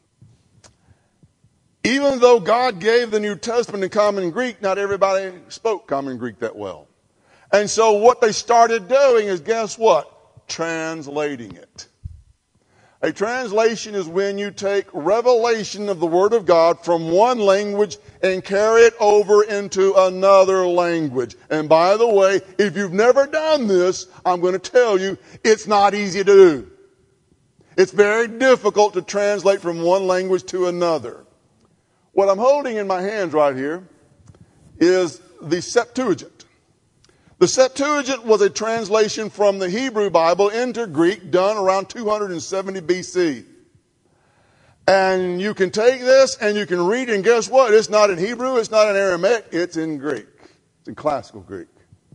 Even though God gave the New Testament in common Greek, not everybody spoke common Greek that well. And so what they started doing is, guess what? Translating it. A translation is when you take revelation of the Word of God from one language and carry it over into another language. And by the way, if you've never done this, I'm going to tell you, it's not easy to do. It's very difficult to translate from one language to another. What I'm holding in my hands right here is the Septuagint. The Septuagint was a translation from the Hebrew Bible into Greek done around two hundred seventy B C. And you can take this and you can read it, and guess what? It's not in Hebrew, it's not in Aramaic, it's in Greek. It's in classical Greek.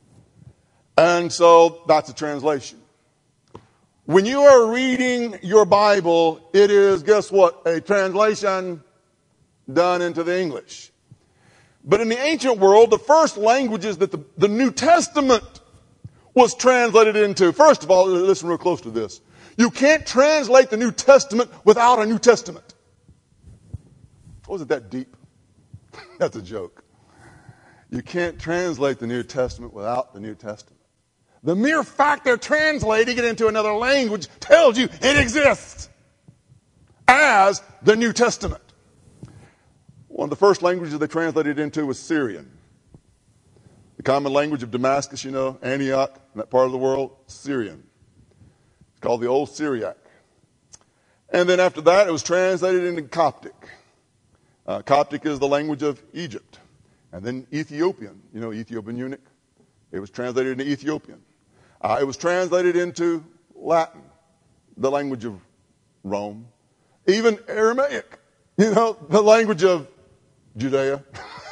And so that's a translation. When you are reading your Bible, it is, guess what? A translation done into the English. But in the ancient world, the first languages that the, the New Testament was translated into, first of all, listen real close to this. You can't translate the New Testament without a New Testament. Wasn't that deep? That's a joke. You can't translate the New Testament without the New Testament. The mere fact they're translating it into another language tells you it exists as the New Testament. One of the first languages they translated into was Syrian. The common language of Damascus, you know, Antioch, in that part of the world, Syrian. It's called the Old Syriac. And then after that, it was translated into Coptic. Uh, Coptic is the language of Egypt. And then Ethiopian, you know, Ethiopian eunuch. It was translated into Ethiopian. Uh, it was translated into Latin, the language of Rome. Even Aramaic, you know, the language of Judea.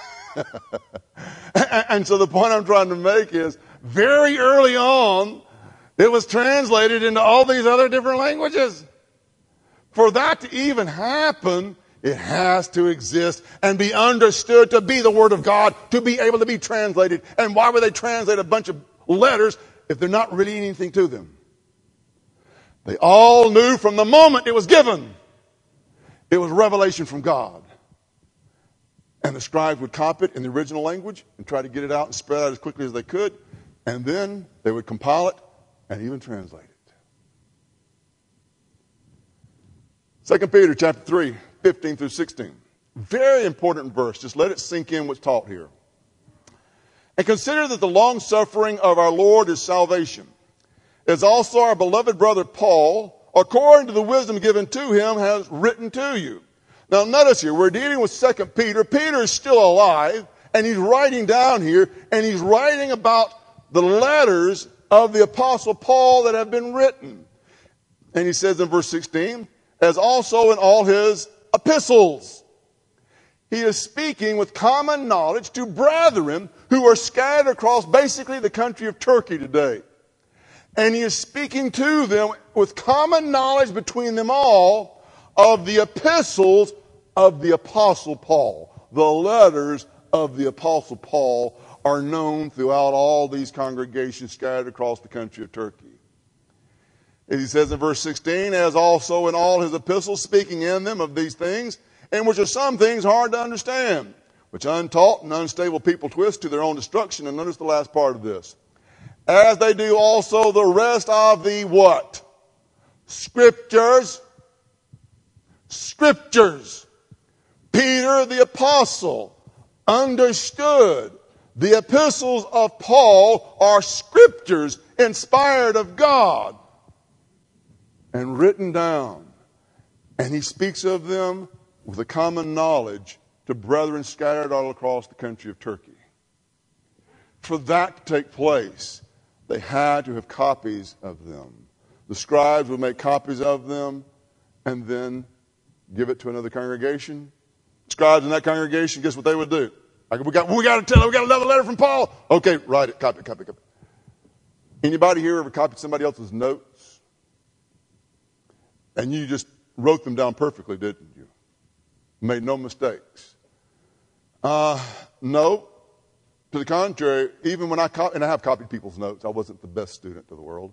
And so the point I'm trying to make is, very early on, it was translated into all these other different languages. For that to even happen, it has to exist and be understood to be the Word of God, to be able to be translated. And why would they translate a bunch of letters if they're not really anything to them? They all knew from the moment it was given, it was revelation from God. And the scribes would copy it in the original language and try to get it out and spread out as quickly as they could. And then they would compile it and even translate it. Second Peter chapter three, fifteen through sixteen. Very important verse. Just let it sink in what's taught here. And consider that the long suffering of our Lord is salvation, as also our beloved brother Paul, according to the wisdom given to him, has written to you. Now notice here, we're dealing with Second Peter. Peter is still alive, and he's writing down here, and he's writing about the letters of the Apostle Paul that have been written. And he says in verse sixteen, as also in all his epistles. He is speaking with common knowledge to brethren who are scattered across basically the country of Turkey today. And he is speaking to them with common knowledge between them all of the epistles of the Apostle Paul. The letters of the Apostle Paul are known throughout all these congregations scattered across the country of Turkey. He says in verse sixteen, as also in all his epistles, speaking in them of these things, in which are some things hard to understand, which untaught and unstable people twist to their own destruction. And notice the last part of this. As they do also the rest of the what? Scriptures. Scriptures. Peter the apostle understood the epistles of Paul are scriptures inspired of God and written down. And he speaks of them with a common knowledge to brethren scattered all across the country of Turkey. For that to take place, they had to have copies of them. The scribes would make copies of them and then give it to another congregation. Scribes in that congregation, guess what they would do? Like, we got, we got to tell, we got another letter from Paul. Okay, write it, copy it, copy it, copy it. Anybody here ever copied somebody else's notes? And you just wrote them down perfectly, didn't you? Made no mistakes. Uh, no. To the contrary, even when I copy, and I have copied people's notes, I wasn't the best student of the world.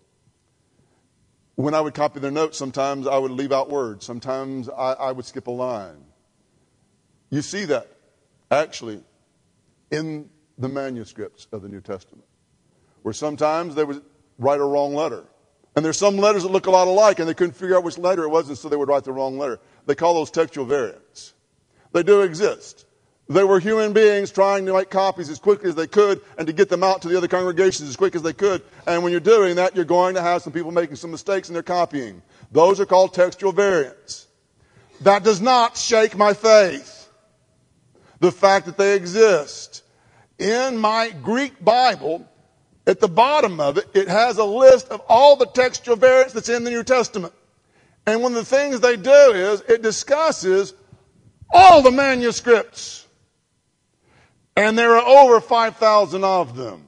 When I would copy their notes, sometimes I would leave out words. Sometimes I, I would skip a line. You see that, actually, in the manuscripts of the New Testament, where sometimes they would write a wrong letter. And there's some letters that look a lot alike, and they couldn't figure out which letter it was, and so they would write the wrong letter. They call those textual variants. They do exist. They were human beings trying to make copies as quickly as they could and to get them out to the other congregations as quick as they could. And when you're doing that, you're going to have some people making some mistakes in their copying. Those are called textual variants. That does not shake my faith. The fact that they exist. In my Greek Bible, at the bottom of it, it has a list of all the textual variants that's in the New Testament. And one of the things they do is it discusses all the manuscripts. And there are over five thousand of them.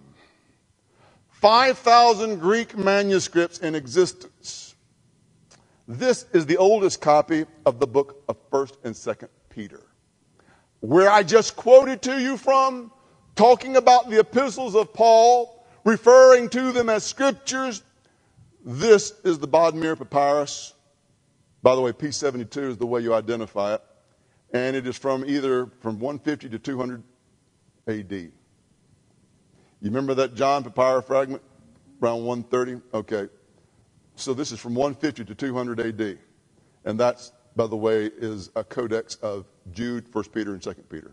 five thousand Greek manuscripts in existence. This is the oldest copy of the book of First and Second Peter. Where I just quoted to you from, talking about the epistles of Paul, referring to them as scriptures, this is the Bodmer Papyrus. By the way, P seventy-two is the way you identify it. And it is from either from one fifty to two hundred A D. You remember that John Papyrus fragment? Around one thirty? Okay. So this is from one fifty to two hundred A D. And that's, by the way, is a codex of Jude, First Peter, and Second Peter.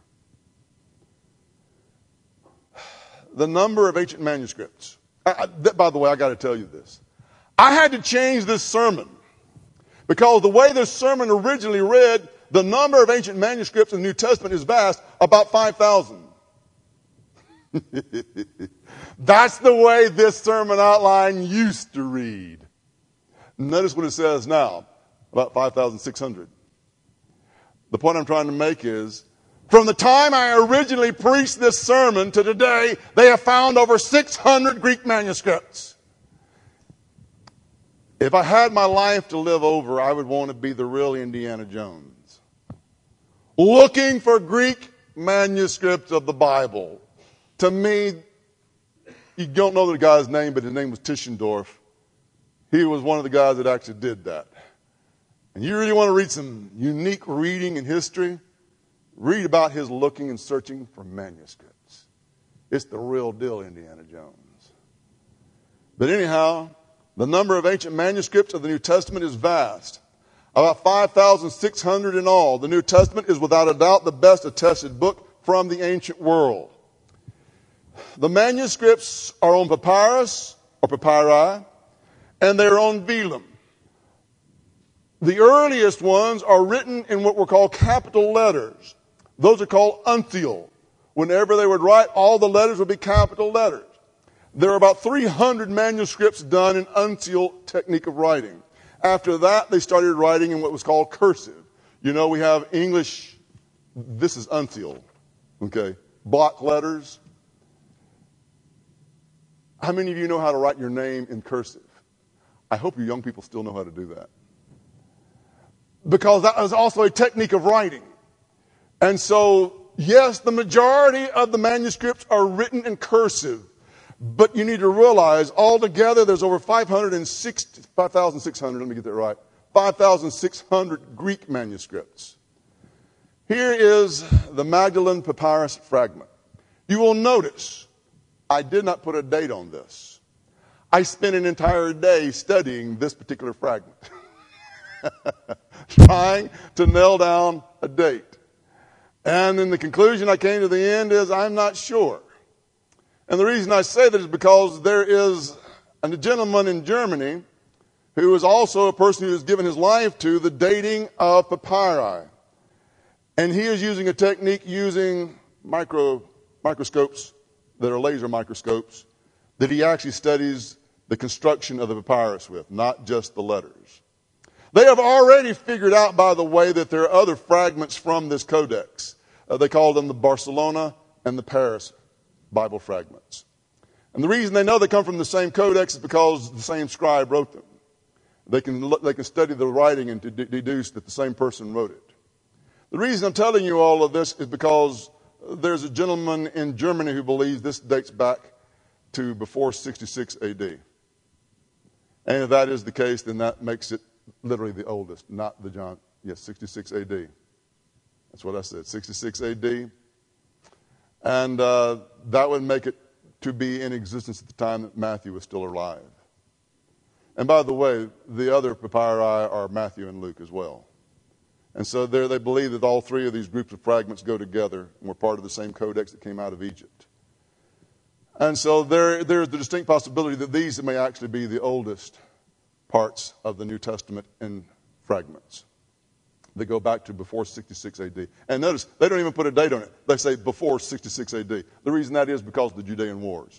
The number of ancient manuscripts. I, I, th- by the way, I got to tell you this. I had to change this sermon because the way this sermon originally read, the number of ancient manuscripts in the New Testament is vast, about five thousand. That's the way this sermon outline used to read. Notice what it says now, about five thousand six hundred. The point I'm trying to make is, from the time I originally preached this sermon to today, they have found over six hundred Greek manuscripts. If I had my life to live over, I would want to be the real Indiana Jones, looking for Greek manuscripts of the Bible. To me, you don't know the guy's name, but his name was Tischendorf. He was one of the guys that actually did that. And you really want to read some unique reading in history? Read about his looking and searching for manuscripts. It's the real deal, Indiana Jones. But anyhow, the number of ancient manuscripts of the New Testament is vast. About five thousand six hundred in all. The New Testament is without a doubt the best attested book from the ancient world. The manuscripts are on papyrus or papyri, and they're on vellum. The earliest ones are written in what were called capital letters. Those are called uncial. Whenever they would write, all the letters would be capital letters. There are about three hundred manuscripts done in uncial technique of writing. After that, they started writing in what was called cursive. You know, we have English, this is uncial, okay, block letters. How many of you know how to write your name in cursive? I hope you young people still know how to do that. Because that is also a technique of writing. And so, yes, the majority of the manuscripts are written in cursive. But you need to realize altogether there's over five hundred sixty, five thousand six hundred, let me get that right, five thousand six hundred Greek manuscripts. Here is the Magdalen Papyrus fragment. You will notice I did not put a date on this. I spent an entire day studying this particular fragment, trying to nail down a date. And then the conclusion I came to the end is I'm not sure. And the reason I say that is because there is a gentleman in Germany who is also a person who has given his life to the dating of papyri. And he is using a technique using micro, microscopes that are laser microscopes that he actually studies the construction of the papyrus with, not just the letters. They have already figured out, by the way, that there are other fragments from this codex. Uh, they call them the Barcelona and the Paris Bible fragments. And the reason they know they come from the same codex is because the same scribe wrote them. They can, they can study the writing and to deduce that the same person wrote it. The reason I'm telling you all of this is because there's a gentleman in Germany who believes this dates back to before sixty-six A D. And if that is the case, then that makes it literally the oldest, not the John. Yes, sixty-six A D. That's what I said, sixty-six A D. And uh, that would make it to be in existence at the time that Matthew was still alive. And by the way, the other papyri are Matthew and Luke as well. And so there they believe that all three of these groups of fragments go together and were part of the same codex that came out of Egypt. And so there, there's the distinct possibility that these may actually be the oldest parts of the New Testament in fragments. They go back to before sixty-six A D. And notice, they don't even put a date on it. They say before sixty-six A D. The reason that is because of the Judean Wars.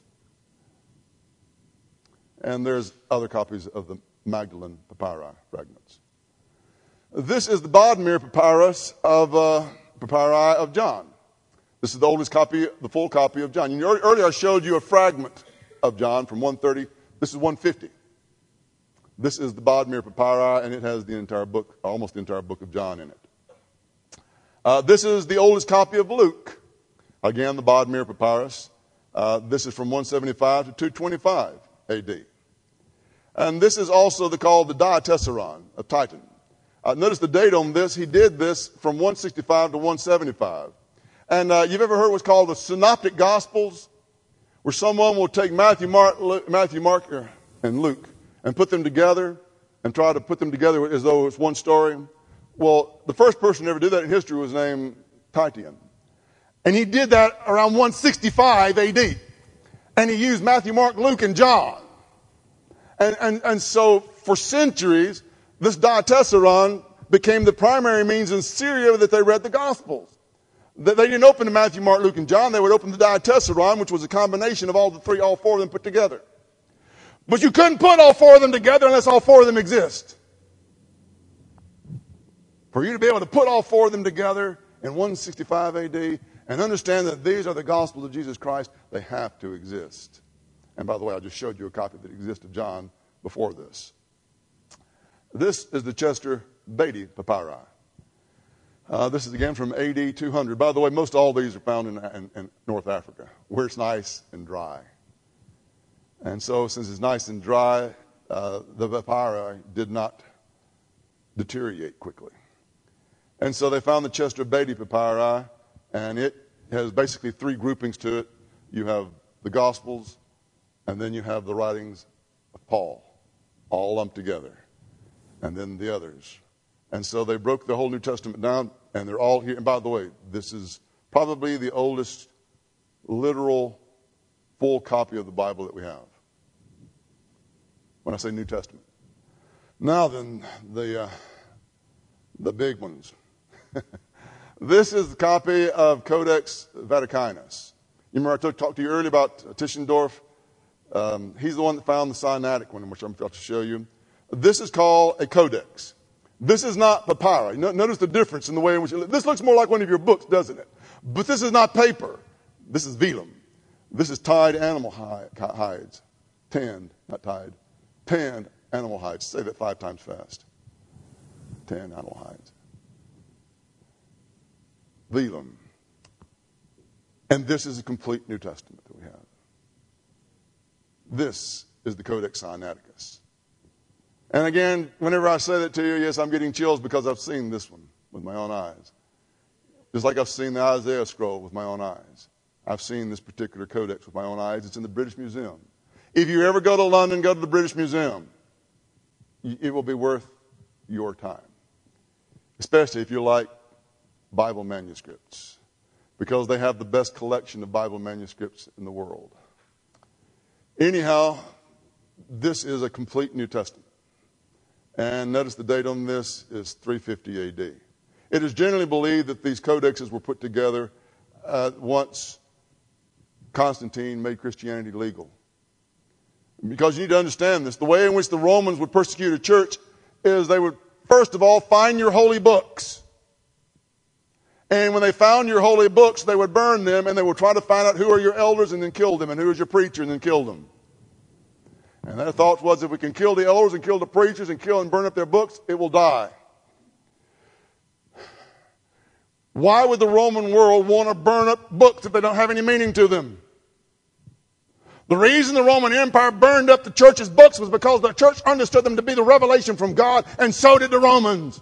And there's other copies of the Magdalen papyri fragments. This is the Bodmer papyrus of uh, papyri of John. This is the oldest copy, the full copy of John. You know, earlier I showed you a fragment of John from one thirty. This is one fifty. This is the Bodmer papyri, and it has the entire book, almost the entire book of John in it. Uh, this is the oldest copy of Luke. Again, the Bodmer papyrus. Uh, this is from one seventy-five to two twenty-five A D. And this is also the, called the Diatessaron of Titan. Uh, notice the date on this. He did this from one sixty-five to one seventy-five. And uh, you've ever heard what's called the Synoptic Gospels, where someone will take Matthew, Mark, Luke, Matthew, Mark, and Luke and put them together and try to put them together as though it's one story. Well, the first person to ever do that in history was named Titian. And he did that around one sixty-five A D. And he used Matthew, Mark, Luke, and John. And, and, and so for centuries, this Diatessaron became the primary means in Syria that they read the Gospels. They didn't open to Matthew, Mark, Luke, and John. They would open the Diatessaron, which was a combination of all the three, all four of them put together. But you couldn't put all four of them together unless all four of them exist. For you to be able to put all four of them together in one sixty-five A D and understand that these are the Gospels of Jesus Christ, they have to exist. And by the way, I just showed you a copy that exists of John before this. This is the Chester Beatty papyri. Uh, this is again from A D two hundred. By the way, most all these are found in, in, in North Africa, where it's nice and dry. And so, since it's nice and dry, uh, the papyri did not deteriorate quickly. And so they found the Chester Beatty papyri, and it has basically three groupings to it. You have the Gospels, and then you have the writings of Paul, all lumped together, and then the others. And so they broke the whole New Testament down, and they're all here. And by the way, this is probably the oldest literal full copy of the Bible that we have. When I say New Testament. Now then, the uh, the big ones. This is the copy of Codex Vaticanus. You remember I talked, talked to you earlier about Tischendorf? Um, he's the one that found the Sinaitic one, which I'm about to show you. This is called a codex. This is not papyri. No, notice the difference in the way in which it, this looks more like one of your books, doesn't it? But this is not paper. This is vellum. This is tied animal hide, hides. Tanned, not tied. Tanned animal hides. Say that five times fast. Tanned animal hides. Vellum. And this is a complete New Testament that we have. This is the Codex Sinaiticus. And again, whenever I say that to you, yes, I'm getting chills because I've seen this one with my own eyes. Just like I've seen the Isaiah scroll with my own eyes. I've seen this particular codex with my own eyes. It's in the British Museum. If you ever go to London, go to the British Museum. It will be worth your time. Especially if you like Bible manuscripts. Because they have the best collection of Bible manuscripts in the world. Anyhow, this is a complete New Testament. And notice the date on this is three fifty A D. It is generally believed that these codexes were put together uh, once Constantine made Christianity legal. Because you need to understand this. The way in which the Romans would persecute a church is they would, first of all, find your holy books. And when they found your holy books, they would burn them, and they would try to find out who are your elders and then kill them, and who is your preacher and then kill them. And their thought was, if we can kill the elders and kill the preachers and kill and burn up their books, it will die. Why would the Roman world want to burn up books if they don't have any meaning to them? The reason the Roman Empire burned up the church's books was because the church understood them to be the revelation from God, and so did the Romans.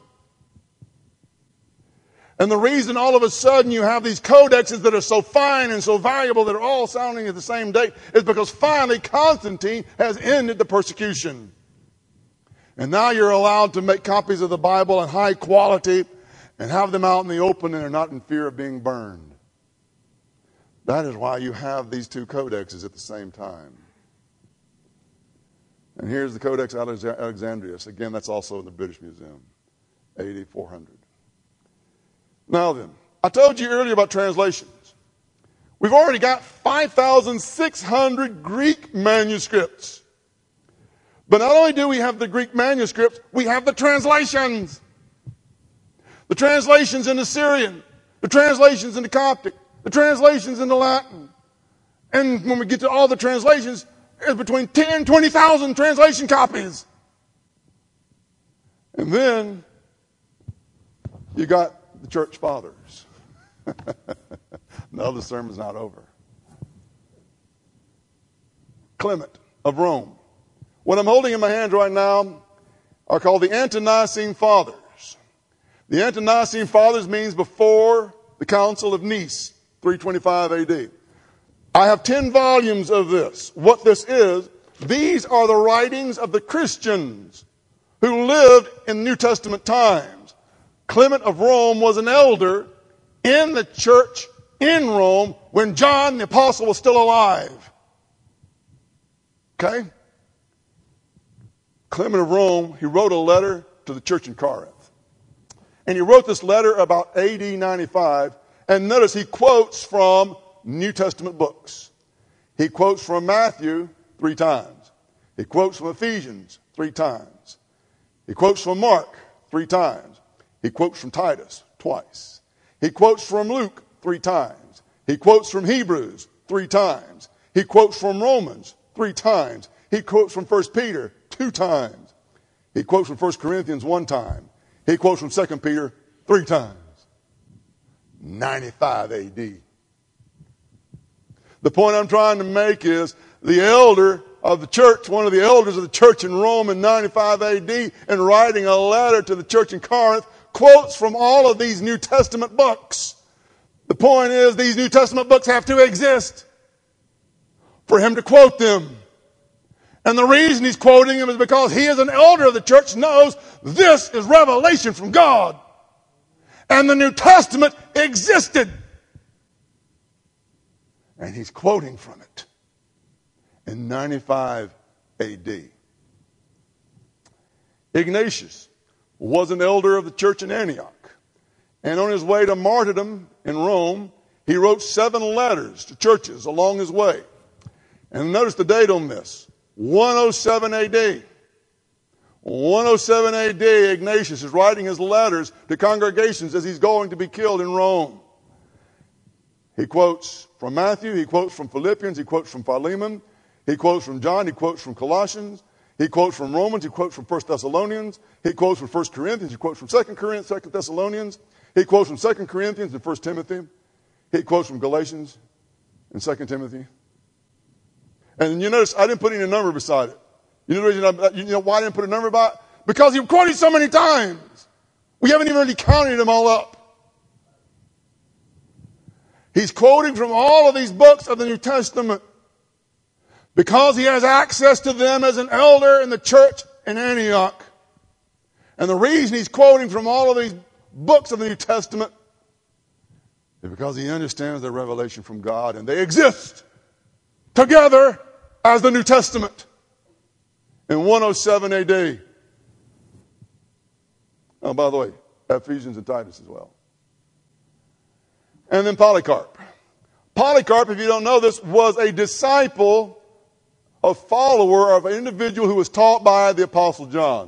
And the reason all of a sudden you have these codexes that are so fine and so valuable that are all sounding at the same date is because finally Constantine has ended the persecution. And now you're allowed to make copies of the Bible in high quality and have them out in the open, and are not in fear of being burned. That is why you have these two codexes at the same time. And here's the Codex Alexandrinus. Again, that's also in the British Museum, A D four hundred. Now then, I told you earlier about translations. We've already got five thousand six hundred Greek manuscripts. But not only do we have the Greek manuscripts, we have the translations. The translations into Syrian, the translations into Coptic, the translations into Latin. And when we get to all the translations, there's between ten and twenty thousand translation copies. And then you got the church fathers. No, the sermon's not over. Clement of Rome. What I'm holding in my hand right now are called the Ante-Nicene Fathers. The Ante-Nicene Fathers means before the Council of Nice, three twenty-five A D. I have ten volumes of this. What this is, these are the writings of the Christians who lived in New Testament times. Clement of Rome was an elder in the church in Rome when John the Apostle was still alive. Okay? Clement of Rome, he wrote a letter to the church in Corinth. And he wrote this letter about A D ninety-five. And notice he quotes from New Testament books. He quotes from Matthew three times. He quotes from Ephesians three times. He quotes from Mark three times. He quotes from Titus twice. He quotes from Luke three times. He quotes from Hebrews three times. He quotes from Romans three times. He quotes from First Peter two times. He quotes from First Corinthians one time. He quotes from Second Peter three times. ninety-five A D. The point I'm trying to make is the elder of the church, one of the elders of the church in Rome in ninety-five A D, and writing a letter to the church in Corinth, quotes from all of these New Testament books. The point is, these New Testament books have to exist for him to quote them. And the reason he's quoting him is because he is an elder of the church, knows this is revelation from God. And the New Testament existed. And he's quoting from it in ninety-five A D. Ignatius was an elder of the church in Antioch. And on his way to martyrdom in Rome, he wrote seven letters to churches along his way. And notice the date on this, one oh seven A D. one oh seven A D, Ignatius is writing his letters to congregations as he's going to be killed in Rome. He quotes from Matthew, he quotes from Philippians, he quotes from Philemon, he quotes from John, he quotes from Colossians, he quotes from Romans, he quotes from First Thessalonians, he quotes from First Corinthians, he quotes from Second Corinthians, Second Thessalonians, he quotes from Second Corinthians and First Timothy, he quotes from Galatians and Second Timothy. And you notice I didn't put any number beside it. You know the reason I, you know why I didn't put a number by it? Because he quoted so many times. We haven't even really counted them all up. He's quoting from all of these books of the New Testament because he has access to them as an elder in the church in Antioch. And the reason he's quoting from all of these books of the New Testament is because he understands their revelation from God, and they exist together as the New Testament in one oh seven A D. Oh, by the way, Ephesians and Titus as well. And then Polycarp. Polycarp, if you don't know this, was a disciple, a follower of an individual who was taught by the Apostle John.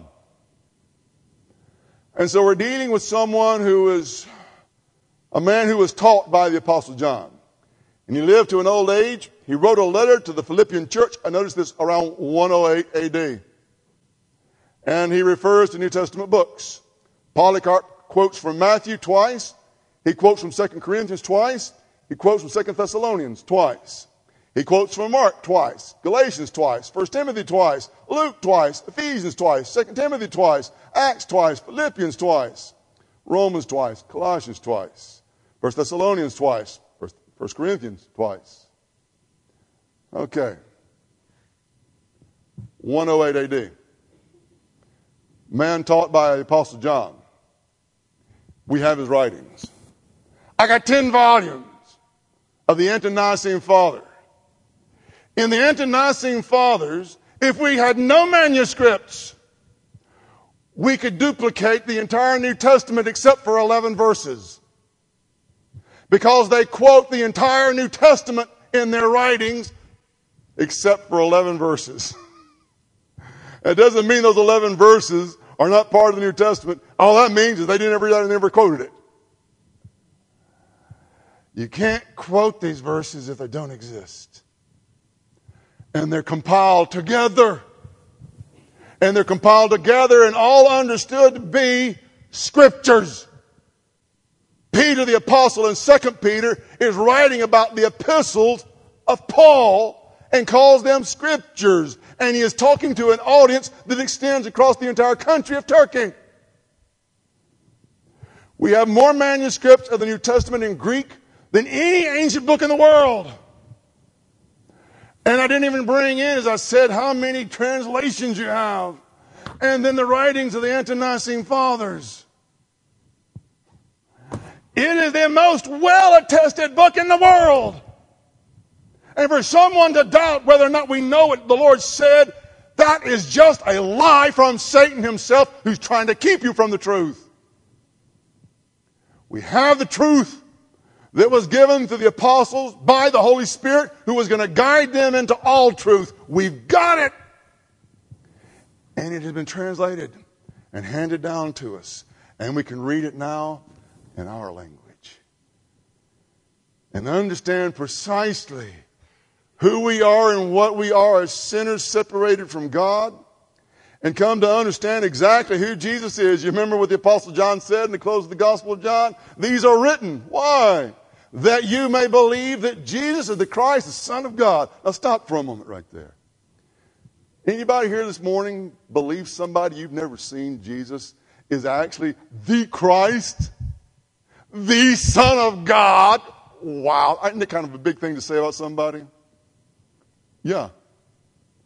And so we're dealing with someone who is a man who was taught by the Apostle John. And he lived to an old age. He wrote a letter to the Philippian church. I noticed this around one oh eight A D. And he refers to New Testament books. Polycarp quotes from Matthew twice. He quotes from Second Corinthians twice. He quotes from Second Thessalonians twice. He quotes from Mark twice, Galatians twice, First Timothy twice, Luke twice, Ephesians twice, Second Timothy twice, Acts twice, Philippians twice, Romans twice, Colossians twice, First Thessalonians twice, First Corinthians twice. Okay. one oh eight A D. Man taught by the Apostle John. We have his writings. I got ten volumes of the Ante-Nicene Fathers. In the Ante-Nicene Fathers, if we had no manuscripts, we could duplicate the entire New Testament except for eleven verses. Because they quote the entire New Testament in their writings except for eleven verses. It doesn't mean those eleven verses are not part of the New Testament. All that means is they didn't ever, they never quoted it. You can't quote these verses if they don't exist. And they're compiled together. And they're compiled together and all understood to be scriptures. Peter the apostle in Second Peter is writing about the epistles of Paul and calls them scriptures. And he is talking to an audience that extends across the entire country of Turkey. We have more manuscripts of the New Testament in Greek than any ancient book in the world. And I didn't even bring in, as I said, how many translations you have. And then the writings of the Ante-Nicene Fathers. It is the most well-attested book in the world. And for someone to doubt whether or not we know what the Lord said, that is just a lie from Satan himself who's trying to keep you from the truth. We have the truth that was given to the apostles by the Holy Spirit who was going to guide them into all truth. We've got it. And it has been translated and handed down to us. And we can read it now in our language. And understand precisely who we are and what we are as sinners separated from God. And come to understand exactly who Jesus is. You remember what the Apostle John said in the close of the Gospel of John? These are written. Why? That you may believe that Jesus is the Christ, the Son of God. Now stop for a moment right there. Anybody here this morning believe somebody you've never seen, Jesus, is actually the Christ, the Son of God? Wow. Isn't that kind of a big thing to say about somebody? Yeah.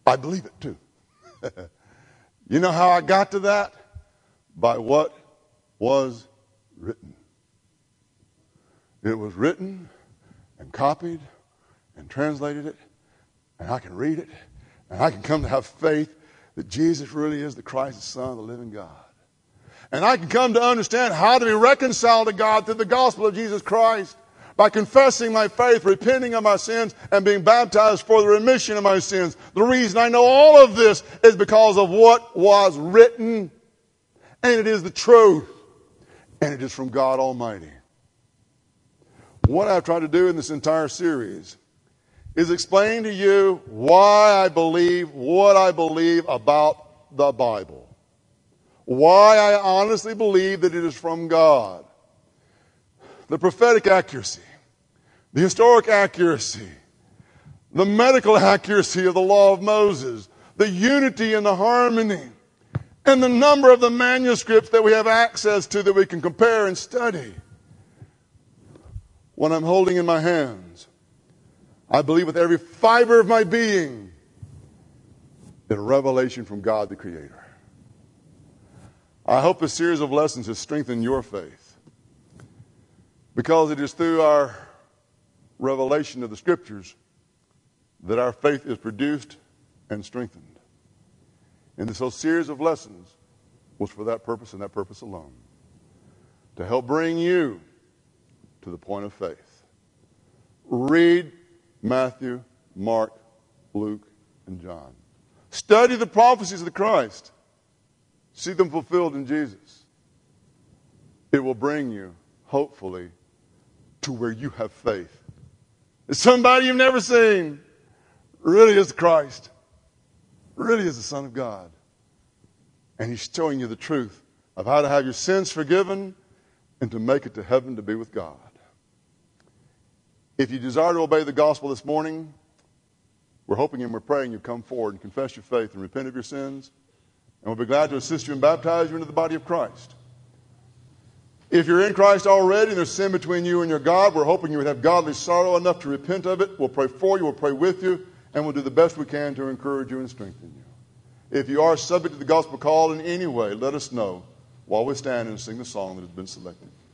I believe it too. You know how I got to that? By what was written. It was written and copied and translated it, and I can read it, and I can come to have faith that Jesus really is the Christ, the Son of the living God. And I can come to understand how to be reconciled to God through the gospel of Jesus Christ by confessing my faith, repenting of my sins, and being baptized for the remission of my sins. The reason I know all of this is because of what was written, and it is the truth, and it is from God Almighty. What I've tried to do in this entire series is explain to you why I believe what I believe about the Bible. Why I honestly believe that it is from God. The prophetic accuracy, the historic accuracy, the medical accuracy of the law of Moses, the unity and the harmony, and the number of the manuscripts that we have access to that we can compare and study. What I'm holding in my hands, I believe with every fiber of my being that a revelation from God the Creator. I hope this series of lessons has strengthened your faith, because it is through our revelation of the Scriptures that our faith is produced and strengthened. And this whole series of lessons was for that purpose and that purpose alone, to help bring you to the point of faith. Read Matthew, Mark, Luke, and John. Study the prophecies of the Christ. See them fulfilled in Jesus. It will bring you, hopefully, to where you have faith. It's somebody you've never seen. Really is Christ. Really is the Son of God. And He's showing you the truth of how to have your sins forgiven and to make it to heaven to be with God. If you desire to obey the gospel this morning, we're hoping and we're praying you come forward and confess your faith and repent of your sins. And we'll be glad to assist you and baptize you into the body of Christ. If you're in Christ already and there's sin between you and your God, we're hoping you would have godly sorrow enough to repent of it. We'll pray for you, we'll pray with you, and we'll do the best we can to encourage you and strengthen you. If you are subject to the gospel call in any way, let us know while we stand and sing the song that has been selected.